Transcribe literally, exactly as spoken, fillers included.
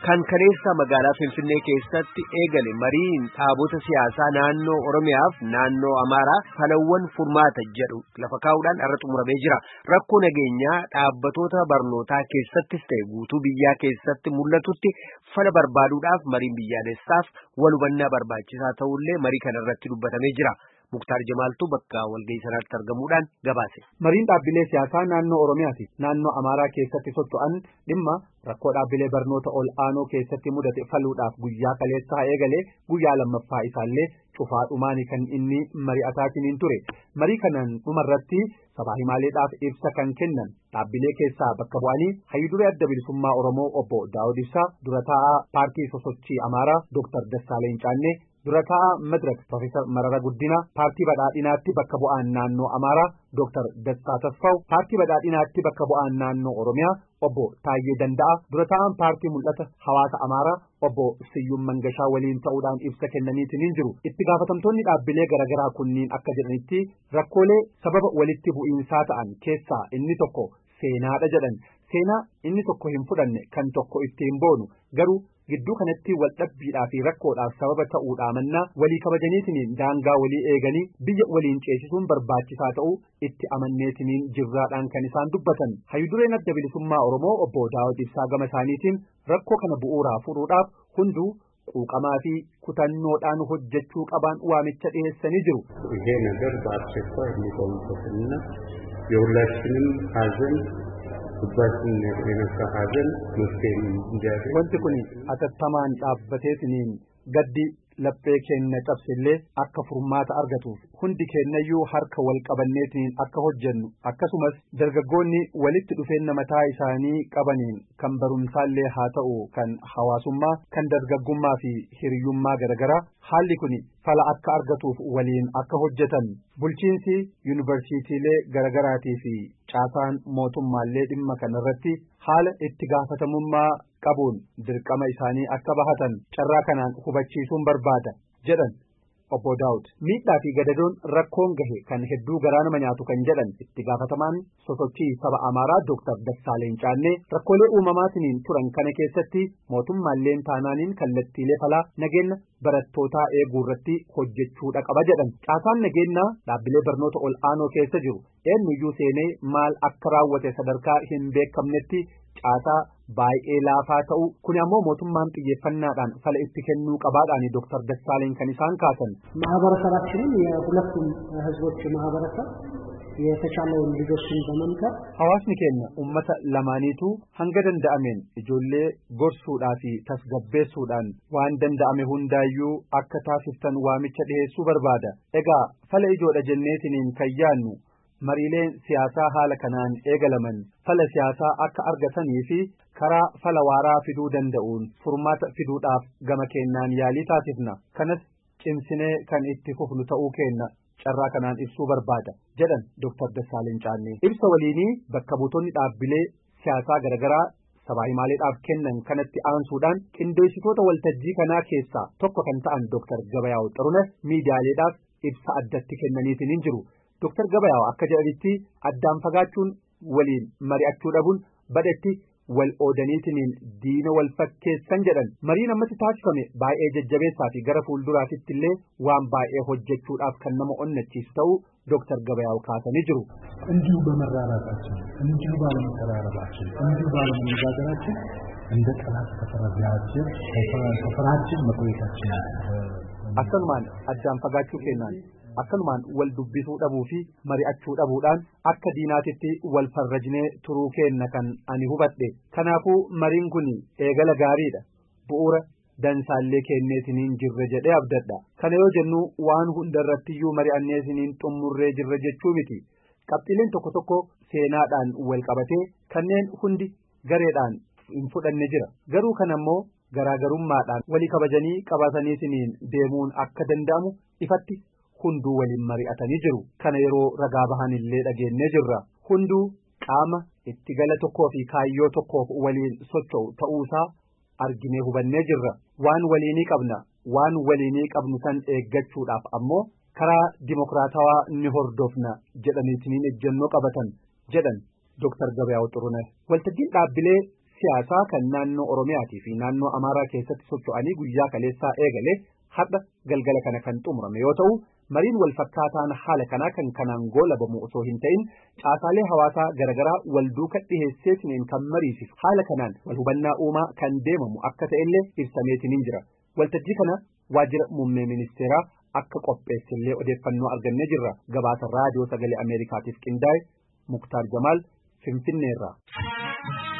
Kan kaleessa magaalaa Finfinnee keessatti eegale mariin dhaabota siyaasaa naannoo Oromiyaaf naannoo Amaaraa falawwan furmaata jedhu lafa kaa'uudhaan irra xumuramee jira. Rakkoo nageenyaa dhaabbatoota barnootaa keessattis ta'e guutuu biyyaa keessatti mul'atutti fala barbaaduudhaaf mariin biyyaalessaaf wal hubannaa barbaachisaa ta'ullee marii kana irratti dubbatamee jira. Muktaar Jamaaltuu bakka walgahii sanaatti argamuudhaan gabaase. Mariin dhaabbilee siyaasaa naannoo Oromiyaati naannoo Amaaraa keessatti socho'an dhimma rakkoo dhaabbilee barnoota ol aanoo keessatti mudate faluudhaaf guyyaa kaleessaa eegalee guyyaa lammaffaa isaallee cufaadhumaani kan inni mari'ataatiin ture. Marii kanaan dhumarratti sabaa himaaleedhaaf ibsa kan kennan dhaabbilee keessaa bakka bu'anii hayyuduree adda bilisummaa Oromoo obbo Daawud Ibsaa, dura taa'aa paartii sosochii Amaaraa Dooktar Dassaaleny Caannee, dura taa'aa Madirak Profeesar Marara Guddina, paartii badhaadhinaatti bakka bu'aan naannoo Amaaraa Dooktar Dastaa Tasfaw, paartii badhaadhinaatti bakka bu'aan naannoo Oromiyaa obbo Taayyee Danda'a, dura taa'aan paartii mul'ata hawaasa Amaaraa obbo Siyyuum Mangashaa waliin ta'uudhaan ibsa kennaniitiin jiru. Itti gaafatamtoonni dhaabbilee garaagaraa kunniin akka jedhanitti rakkoolee sababa walitti bu'iinsaa ta'an keessaa inni tokko seenaadha jedhan. Seenaa inni tokko hin fudhanne kan tokko ittiin boonu garuu gidduu kanatti wal dhabbiidhaa fi rakkoodhaaf sababa ta'uudhaa mannaa walii kabajaniitiin daangaa walii eeganii biyya waliin ceesisuun barbaachisaa ta'uu itti amanneetiin jirraadhaan kan isaan dubbatan. Hayyudureen adda bilisummaa Oromoo obbo Daawud Ibsaa gama isaaniitiin rakkoo kana bu'uuraa furuudhaaf hunduu quuqamaa fi kutannoodhaan hojjechuu qabaan waamicha dhiyeessanii jiru. ይሄ ነገር በአስቸኳይ የሚቆምበትና የሁላችንም ሀዘን Dubbatiin nageenyaa haadhan murteen injaafe. Wanti kun atattamaan dhaabbateetiin gaddi laphee keenya cabsillee akka furmaata argatuuf hundi keenyayyuu harka wal qabanneetiin akka hojjennu akkasumas dargaggoonni walitti dhufeenya mataa isaanii qabaniin kan barumsaallee haa ta'u kan hawaasummaa kan dargaggummaa fi hiriyummaa garagaraa haalli kun fala akka argatuuf waliin akka hojjetan bulchiinsi yuunivarsiitiilee garagaraatii fi caasaan mootummaallee dhimma kanarratti haala itti gaafatamummaa qabuun dirqama isaanii akka bahatan carraa kanaan hubachiisuun barbaada jedhan obbo Daawud. Miidhaa fi gadadoon rakkoon gahe kan hedduu garaa nama nyaatu kan jedhan itti gaafatamaan sosochii saba Amaaraa Dooktar Dassaaleny Caannee rakkoolee uumamaatiin turan kana keessatti mootummaalleen taanaaniin kallattiilee falaa nageenya barattootaa eeguu irratti hojjechuudha qaba jedhan. Caasaan nageenyaa dhaabbilee barnoota ol aanoo keessa jiru eenyuyyuu seenee maal akka raawwate sadarkaa hin beekamnetti caasaa baay'ee laafaa ta'u kun ammoo mootummaan xiyyeeffannaadhaan fala itti kennuu qabaadhaan Dooktar Dassaaleny kan isaan kaasan. ማህበረሰባችንን የሁለቱም ህዝቦች ማህበረሰብ የተቻለውን ልጆችን በመምከር hawaasni keenya ummata lamaaniitu hanga danda'ameen ijoollee gorsuudhaa fi tasgabbeessuudhaan waan danda'ame hundaayyuu akka taasiftan waamicha dhiyeessuu barbaada. Egaa fala ijoodha jenneetiniin kan yaannu mariileen siyaasaa haala kanaan eegalaman fala siyaasaa akka argatanii fi karaa fala waaraa fiduu danda'uun furmaata fiduudhaaf gama kennaan yaalii taasifna. Kanas cimsinee kan itti fufnu ta'uu kenna carraa kanaan ibsuu barbaada jedhan Dooktar Dassaaleny Caannee. Ibsa waliinii bakka buutonni dhaabbilee siyaasaa garagaraa sabaa himaaleedhaaf kennan kanatti aansuudhaan qindeessitoota waltajjii kanaa keessaa tokko kan ta'an Dooktar Gabayaw Xiruneh miidiyaaleedhaaf ibsa addatti kennaniitiin jiru. Dooktar Gabayaw akka jedhanitti addaan fagaachuun waliin mari'achuu dhabuun badatti wal oodaniitiin diina wal fakkeessan jedhan. Mariin ammatti taasifame baay'ee jajjabeessaa fi gara fuulduraatitti illee waan baay'ee hojjechuudhaaf kan nama onnachiisu ta'uu Dooktar Gabayaw kaasanii jiru. እንዲሁ በመራራታችን እንዲሁ ባለመቀራረባችን እንዲሁ ባለመነጋገራችን እንደ ጠላት ተፈራራችን ተፈራራችን መቆየታችን akkanumaan addaan fagaachuu kennaan akkanumaan wal dubbisuu dhabuu fi mari'achuu dhabuudhaan akka diinaatitti wal farrajnee turuu kenna kan ani hubadhe. Kanaafuu mariin kun eegala gaariidha bu'uura dansaallee kenneetiniin jirre jedhee abdadha. Kana yoo jennu waan hundarrattiyyuu mari'anneetiniin xummurree jirre jechuu miti. Qabxiileen tokko tokko seenaadhaan wal qabatee kanneen hundi gareedhaan hin fudhanne jira. Garuu kan ammoo garaagarummaadhaan walii kabajanii qabataniitiin deemuun akka danda'amu ifatti hunduu waliin mari'atanii jiru. Kana yeroo ragaa bahan illee dhageenyee jirra. Hunduu qaama itti gala tokkoo fi kaayyoo tokkoof waliin socho'u ta'uusaa arginee hubannee jirra. Waan waliinii qabna waan waliinii qabnu san eeggachuudhaaf ammoo karaa dimokiraatawaa ni hordofna jedhaniitiin ejjennoo qabatan jedhan Dooktar Gabayaw Xiruneh. Waltajjiin dhaabbilee siyaasaa kan naannoo Oromiyaatii fi naannoo Amaaraa keessatti socho'anii guyyaa kaleessaa eegale har'a galgala kana kan xumurame yoo ta'u mariin wal fakkaataan haala kanaa kan kanaan goolabamu osoo hin ta'in caasaalee hawaasaa garagaraa wal duuka dhiheesseetiin kan mariisisu haala kanaan wal hubannaa uumaa kan deemamu akka ta'ellee ibsameetiin jira. Waltajjii kana waajjira muummee ministeeraa akka qopheessillee odeeffannoo argannee jirra. Gabaasa raadiyoo sagalee Ameerikaatiif qindaa'e Muktaar Jamaal Finfinneerraa.